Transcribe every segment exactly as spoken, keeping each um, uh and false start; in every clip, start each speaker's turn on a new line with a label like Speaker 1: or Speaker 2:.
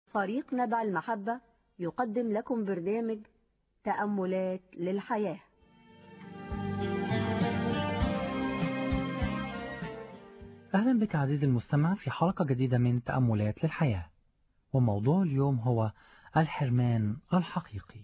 Speaker 1: فريق نبع المحبة يقدم لكم برنامج تأملات للحياة.
Speaker 2: أهلا بك عزيزي المستمع في حلقة جديدة من تأملات للحياة، وموضوع اليوم هو الحرمان الحقيقي.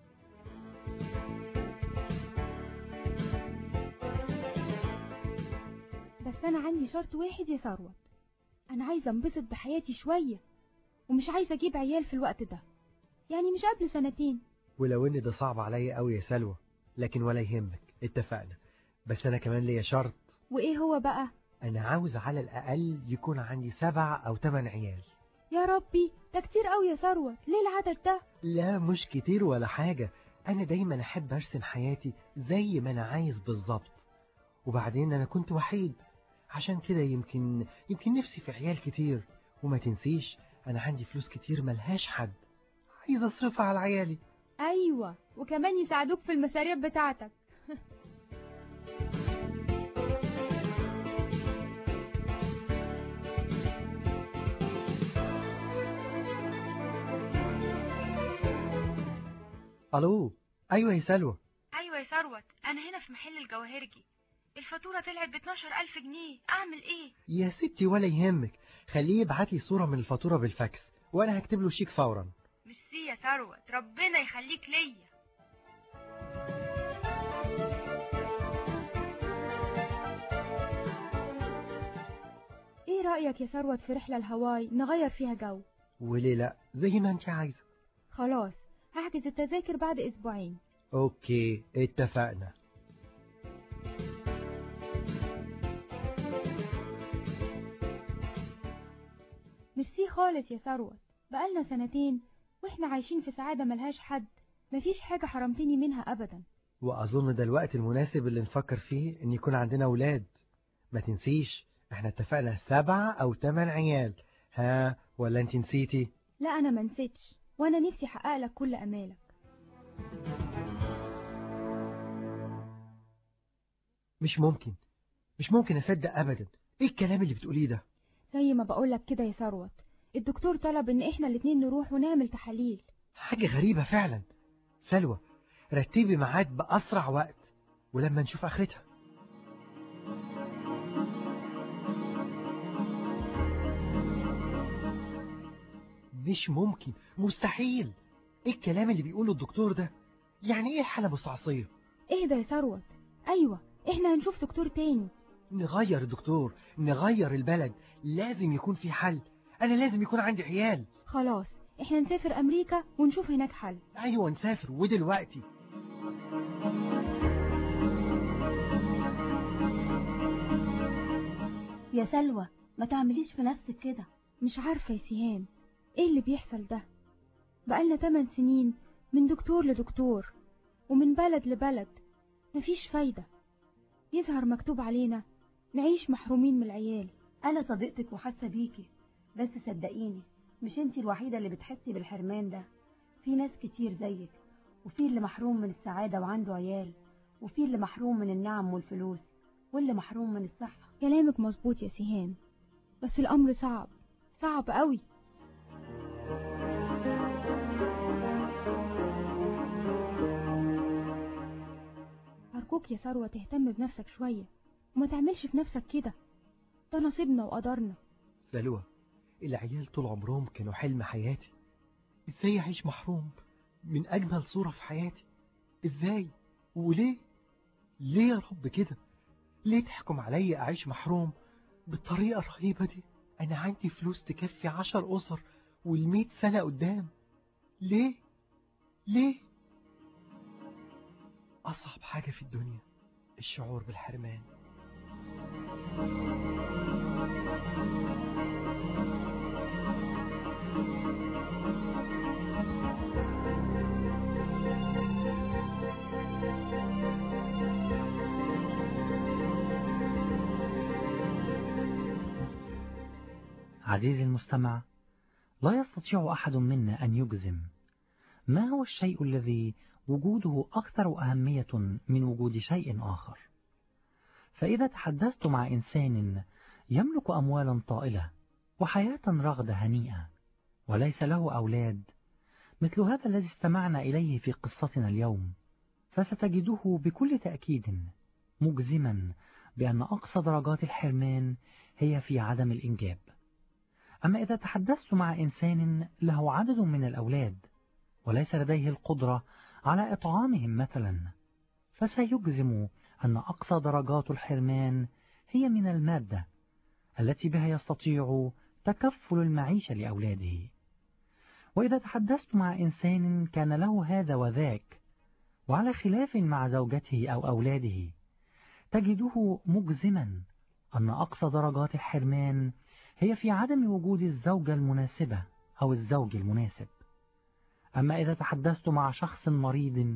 Speaker 3: بس أنا عندي شرط واحد يا ثروت، أنا عايزة انبسط بحياتي شوية ومش عايزة أجيب عيال في الوقت ده، يعني مش قبل سنتين.
Speaker 4: ولو ان ده صعب عليا قوي يا سلوى، لكن ولا يهمك، اتفقنا. بس انا كمان ليا شرط.
Speaker 3: وايه هو بقى؟
Speaker 4: انا عاوز على الاقل يكون عندي سبع او ثمان عيال.
Speaker 3: يا ربي ده كتير قوي يا ثروت، ليه العدد ده؟
Speaker 4: لا مش كتير ولا حاجة، انا دايما احب ارسم حياتي زي ما انا عايز بالظبط. وبعدين انا كنت وحيد، عشان كده يمكن يمكن نفسي في عيال كتير. وما تنسيش انا عندي فلوس كتير ملهاش حد، عايز اصرفها على عيالي.
Speaker 3: ايوه، وكمان يساعدوك في المشاريع بتاعتك.
Speaker 4: الو، ايوه يا سلوى.
Speaker 5: ايوه يا ثروت، انا هنا في محل الجواهرجي، الفاتوره طلعت ب اتناشر الف جنيه، اعمل ايه؟
Speaker 4: يا ستي ولا يهمك، خليه يبعت لي صورة من الفاتورة بالفاكس وانا هكتب له شيك فورا.
Speaker 5: ميرسي يا ثروت، ربنا يخليك ليا.
Speaker 3: ايه رأيك يا ثروت في رحلة لهاواي نغير فيها جو؟
Speaker 4: وليه لا، زي ما انت عايزة.
Speaker 3: خلاص هحجز التذاكر بعد اسبوعين.
Speaker 4: اوكي اتفقنا.
Speaker 3: ميرسي خالص يا ثروت، بقالنا سنتين واحنا عايشين في سعادة ملهاش حد، مفيش حاجة حرمتني منها ابدا.
Speaker 4: واظن ده الوقت المناسب اللي نفكر فيه ان يكون عندنا اولاد. ما تنسيش احنا اتفقنا سبعة او ثمان عيال، ها ولا انت نسيتي؟
Speaker 3: لا انا ما نسيتش، وانا نفسي احقق لك كل امالك.
Speaker 4: مش ممكن مش ممكن اصدق ابدا، ايه الكلام اللي بتقوليه ده؟
Speaker 3: زي ما بقولك كده يا ثروت، الدكتور طلب ان احنا الاتنين نروح ونعمل تحاليل.
Speaker 4: حاجة غريبة فعلا. سلوى رتبي ميعاد بأسرع وقت ولما نشوف آخرتها. مش ممكن، مستحيل. ايه الكلام اللي بيقوله الدكتور ده؟ يعني ايه حالة مستعصية؟
Speaker 3: ايه ده يا ثروت؟ ايوه احنا هنشوف دكتور تاني.
Speaker 4: نغير الدكتور، نغير البلد، لازم يكون في حل. انا لازم يكون عندي عيال.
Speaker 3: خلاص احنا نسافر امريكا ونشوف هناك حل.
Speaker 4: ايوه نسافر ودلوقتي.
Speaker 1: يا سلوى ما تعمليش في نفسك كده.
Speaker 3: مش عارفة يا سهام ايه اللي بيحصل ده، بقالنا تمن سنين من دكتور لدكتور ومن بلد لبلد، مفيش فايدة. يظهر مكتوب علينا نعيش محرومين من العيال.
Speaker 1: انا صديقتك وحاسه بيكي، بس صدقيني مش انتي الوحيده اللي بتحسي بالحرمان ده. في ناس كتير زيك، وفي اللي محروم من السعاده وعنده عيال، وفي اللي محروم من النعم والفلوس، واللي محروم من الصحه.
Speaker 3: كلامك مظبوط يا سهام، بس الامر صعب صعب قوي. أرجوك يا ثروة تهتم بنفسك شوية وما تعملش في نفسك كده، ده نصيبنا وقدرنا.
Speaker 4: سلوى العيال طول عمرهم كانوا حلم حياتي، ازاي اعيش محروم من اجمل صورة في حياتي؟ ازاي وليه؟ ليه يا رب كده؟ ليه تحكم عليا اعيش محروم بالطريقة الرهيبة دي؟ انا عندي فلوس تكفي عشر اسر والمئة سنة قدام. ليه ليه أصعب حاجة في الدنيا الشعور بالحرمان.
Speaker 2: عزيزي المستمع، لا يستطيع أحد منا أن يجزم ما هو الشيء الذي وجوده أكثر أهمية من وجود شيء آخر. فإذا تحدثت مع إنسان يملك أموالا طائلة وحياة رغدة هنيئة وليس له أولاد مثل هذا الذي استمعنا إليه في قصتنا اليوم، فستجده بكل تأكيد مجزما بأن أقصى درجات الحرمان هي في عدم الإنجاب. أما إذا تحدثت مع إنسان له عدد من الأولاد وليس لديه القدرة على إطعامهم مثلا، فسيجزم أن أقصى درجات الحرمان هي من المادة التي بها يستطيع تكفل المعيشة لأولاده. وإذا تحدثت مع إنسان كان له هذا وذاك وعلى خلاف مع زوجته أو أولاده، تجده مجزما أن أقصى درجات الحرمان هي في عدم وجود الزوجة المناسبة أو الزوج المناسب. أما إذا تحدثت مع شخص مريض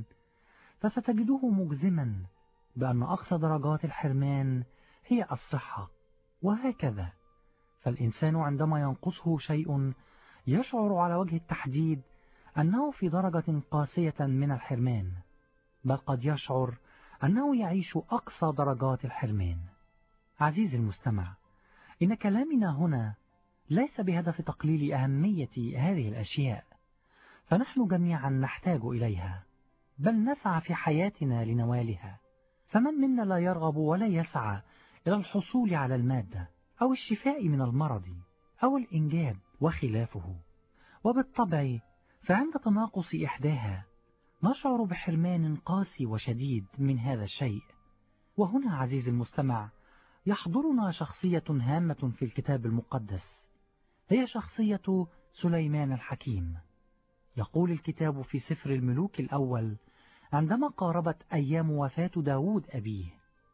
Speaker 2: فستجده مجزما بأن أقصى درجات الحرمان هي الصحة، وهكذا. فالإنسان عندما ينقصه شيء يشعر على وجه التحديد أنه في درجة قاسية من الحرمان، بل قد يشعر أنه يعيش أقصى درجات الحرمان. عزيزي المستمع، إن كلامنا هنا ليس بهدف تقليل أهمية هذه الأشياء، فنحن جميعا نحتاج إليها، بل نسعى في حياتنا لنوالها. فمن منا لا يرغب ولا يسعى إلى الحصول على المادة أو الشفاء من المرض أو الإنجاب وخلافه؟ وبالطبع فعند تناقص إحداها نشعر بحرمان قاسي وشديد من هذا الشيء. وهنا عزيزي المستمع يحضرنا شخصية هامة في الكتاب المقدس، هي شخصية سليمان الحكيم. يقول الكتاب في سفر الملوك الأول عندما قاربت أيام وفاة داود أبيه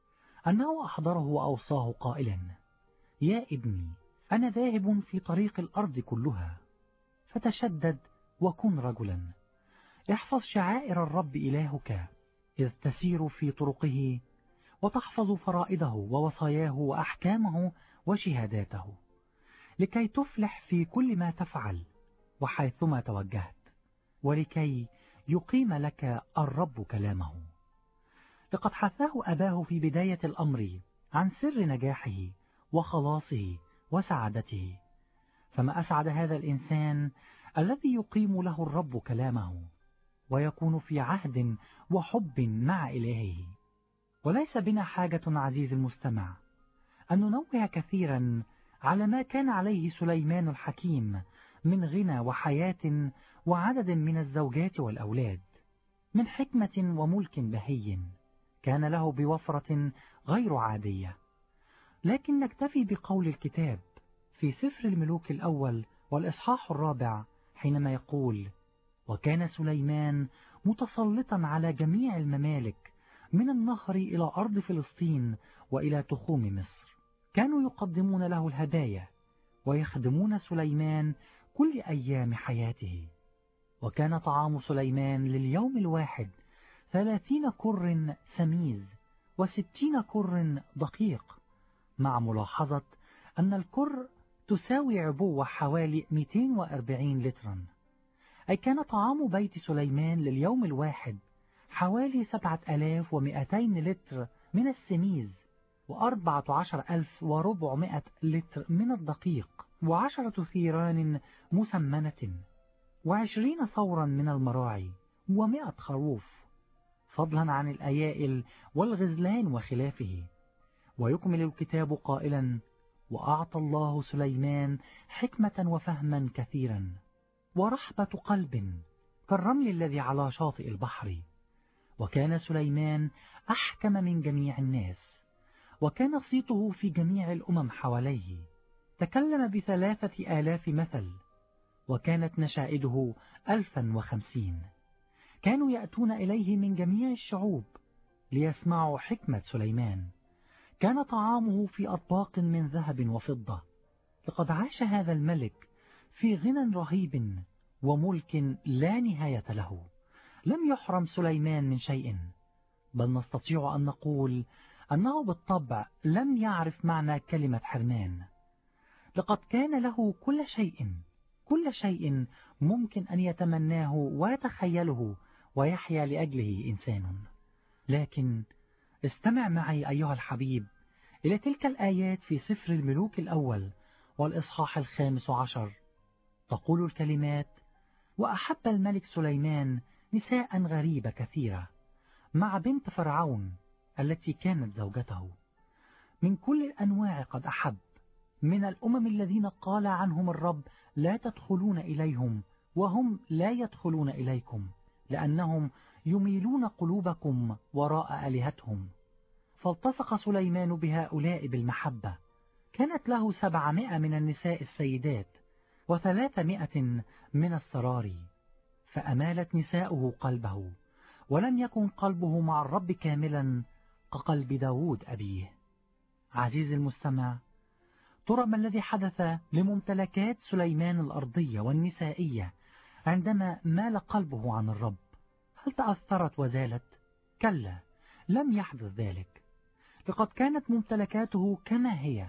Speaker 2: أنه أحضره وأوصاه قائلا: يا ابني، أنا ذاهب في طريق الأرض كلها، فتشدد وكن رجلا، احفظ شعائر الرب إلهك إذ تسير في طرقه، وتحفظ فرائضه ووصاياه وأحكامه وشهاداته، لكي تفلح في كل ما تفعل وحيثما توجهت، ولكي يقيم لك الرب كلامه. لقد حثاه أباه في بداية الأمر عن سر نجاحه وخلاصه وسعادته، فما أسعد هذا الإنسان الذي يقيم له الرب كلامه ويكون في عهد وحب مع إلهه. وليس بنا حاجة عزيز المستمع أن ننوه كثيرا على ما كان عليه سليمان الحكيم من غنى وحياة وعدد من الزوجات والأولاد، من حكمة وملك بهي كان له بوفرة غير عادية. لكن نكتفي بقول الكتاب في سفر الملوك الأول والإصحاح الرابع حينما يقول: وكان سليمان متسلطا على جميع الممالك من النهر إلى أرض فلسطين وإلى تخوم مصر، كانوا يقدمون له الهدايا ويخدمون سليمان كل أيام حياته. وكان طعام سليمان لليوم الواحد ثلاثين كر سميز وستين كر دقيق، مع ملاحظة أن الكر تساوي عبوة حوالي مئتين وأربعين لترا، أي كان طعام بيت سليمان لليوم الواحد حوالي سبعة آلاف ومئتين لتر من السميز، وأربعة عشر ألف وربعمائة لتر من الدقيق، وعشرة ثيران مسمنة، وعشرين ثورا من المراعي، ومائة خروف، فضلا عن الأيائل والغزلان وخلافه. ويكمل الكتاب قائلا: وأعطى الله سليمان حكمة وفهما كثيرا ورحبة قلب كالرمل الذي على شاطئ البحر. وكان سليمان أحكم من جميع الناس، وكان صيته في جميع الأمم حواليه، تكلم بثلاثة آلاف مثل، وكانت نشائده ألفا وخمسين. كانوا يأتون إليه من جميع الشعوب ليسمعوا حكمة سليمان. كان طعامه في أطباق من ذهب وفضة. لقد عاش هذا الملك في غنى رهيب وملك لا نهاية له. لم يحرم سليمان من شيء، بل نستطيع أن نقول أنه بالطبع لم يعرف معنى كلمة حرمان. لقد كان له كل شيء، كل شيء ممكن أن يتمناه ويتخيله ويحيا لأجله إنسان. لكن استمع معي أيها الحبيب إلى تلك الآيات في سفر الملوك الأول والإصحاح الخامس عشر. تقول الكلمات: وأحب الملك سليمان نساء غريبة كثيرة مع بنت فرعون التي كانت زوجته، من كل الأنواع قد أحب، من الأمم الذين قال عنهم الرب: لا تدخلون إليهم وهم لا يدخلون إليكم، لأنهم يميلون قلوبكم وراء آلهتهم. فالتصق سليمان بهؤلاء بالمحبة. كانت له سبعمائة من النساء السيدات وثلاثمائة من السراري، فأمالت نساؤه قلبه، ولم يكن قلبه مع الرب كاملا كقلب داود أبيه. عزيزي المستمع، ترى ما الذي حدث لممتلكات سليمان الأرضية والنسائية عندما مال قلبه عن الرب؟ هل تأثرت وزالت؟ كلا، لم يحدث ذلك. لقد كانت ممتلكاته كما هي،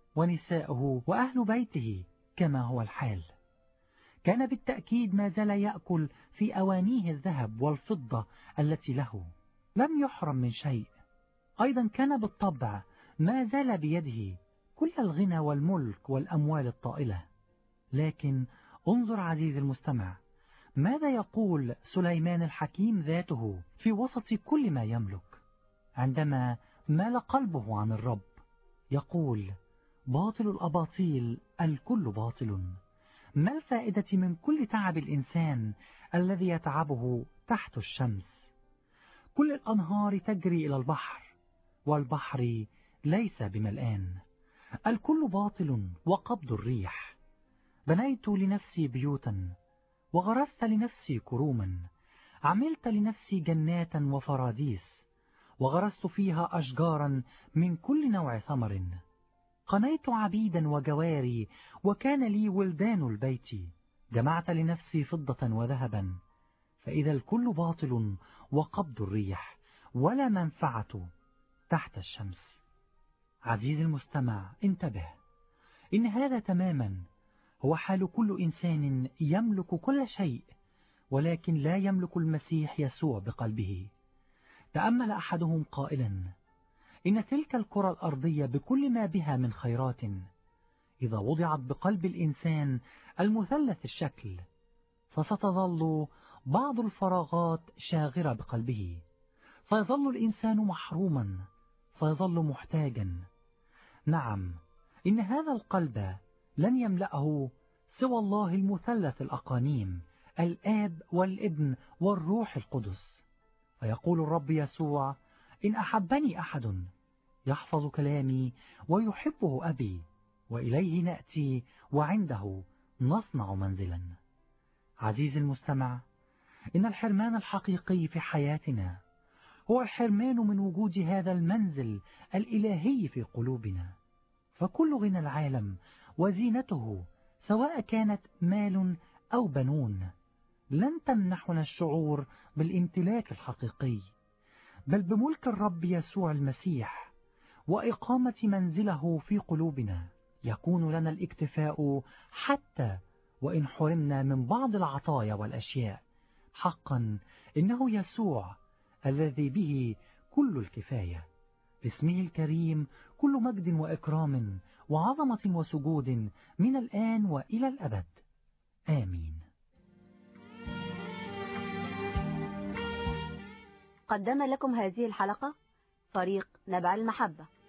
Speaker 2: ونساؤه وأهل بيته كما هو الحال. كان بالتأكيد ما زال يأكل في أوانيه الذهب والفضة التي له، لم يحرم من شيء. أيضا كان بالطبع ما زال بيده كل الغنى والملك والأموال الطائلة. لكن انظر عزيزي المستمع، ماذا يقول سليمان الحكيم ذاته في وسط كل ما يملك عندما مال قلبه عن الرب؟ يقول: باطل الأباطيل الكل باطل، ما الفائدة من كل تعب الإنسان الذي يتعبه تحت الشمس؟ كل الأنهار تجري إلى البحر، والبحر ليس بملآن. الكل باطل وقبض الريح. بنيت لنفسي بيوتا، وغرست لنفسي كروما، عملت لنفسي جنات وفراديس، وغرست فيها أشجارا من كل نوع ثمر. قنيت عبيدا وجواري، وكان لي ولدان البيت. جمعت لنفسي فضة وذهبا، فإذا الكل باطل وقبض الريح، ولا منفعة تحت الشمس. عزيزي المستمع، انتبه، إن هذا تماما هو حال كل إنسان يملك كل شيء، ولكن لا يملك المسيح يسوع بقلبه. تأمل أحدهم قائلا: إن تلك الكرة الأرضية بكل ما بها من خيرات، إذا وضعت بقلب الإنسان المثلث الشكل، فستظل بعض الفراغات شاغرة بقلبه، فيظل الإنسان محروما، فيظل محتاجا. نعم، إن هذا القلب لن يملأه سوى الله المثلث الأقانيم، الآب والابن والروح القدس. فيقول الرب يسوع: إن أحبني أحد يحفظ كلامي ويحبه أبي، وإليه نأتي وعنده نصنع منزلا. عزيزي المستمع، إن الحرمان الحقيقي في حياتنا هو الحرمان من وجود هذا المنزل الإلهي في قلوبنا. فكل غنى العالم وزينته، سواء كانت مال أو بنون، لن تمنحنا الشعور بالامتلاك الحقيقي، بل بملك الرب يسوع المسيح وإقامة منزله في قلوبنا يكون لنا الاكتفاء، حتى وإن حرمنا من بعض العطايا والأشياء. حقا إنه يسوع الذي به كل الكفاية. باسمه الكريم كل مجد وإكرام وعظمة وسجود من الآن وإلى الأبد. آمين.
Speaker 1: قدم لكم هذه الحلقة فريق نبع المحبة.